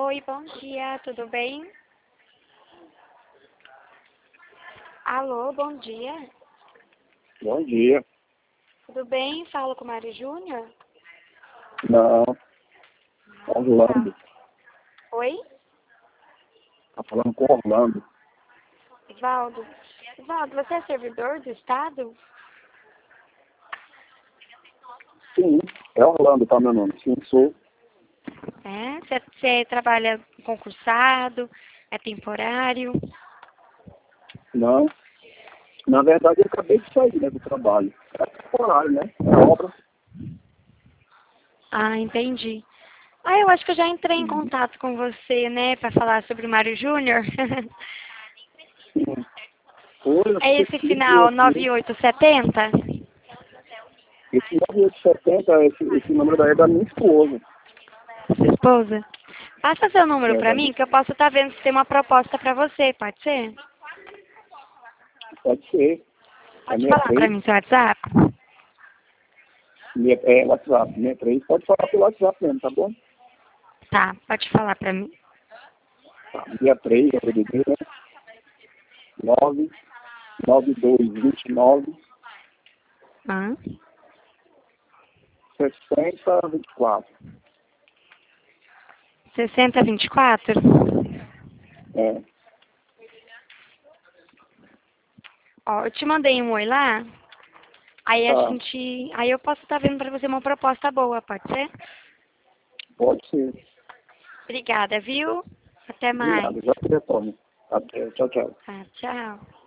Oi, bom dia, tudo bem? Alô, bom dia. Bom dia. Tudo bem? Falo com o Mário Júnior? Não, Tá. Orlando. Oi? Tá falando com Orlando. Valdo. Valdo, você é servidor do Estado? Sim, é Orlando, tá meu nome. Sim, sou. É? Você trabalha concursado? É temporário? Não, na verdade eu acabei de sair, né, do trabalho. É temporário, né? É obra. Ah, entendi. Ah, eu acho que eu já entrei em Sim. contato com você, né, para falar sobre o Mário Júnior. Sim. Foi, acho É que esse você ligou final aqui. 9870? Esse 9870, esse número daí é da minha esposa. Sua esposa? Passa seu número É, para mim, que eu posso estar vendo se tem uma proposta para você, pode ser? pode ser. É Pode falar para 63, mim seu WhatsApp? é WhatsApp, 63. Pode falar pelo WhatsApp mesmo, tá bom? Tá, pode falar para mim. Tá, 63, é o DDD, né? 99229 Hã? 6024. 6024? É, Ó, eu te mandei um oi lá, tá. aí eu posso estar vendo para você uma proposta boa, pode ser? Pode ser. Obrigada, viu? Até mais. Obrigado. Já te retorno. Até. Tchau, tchau. Tá, tchau.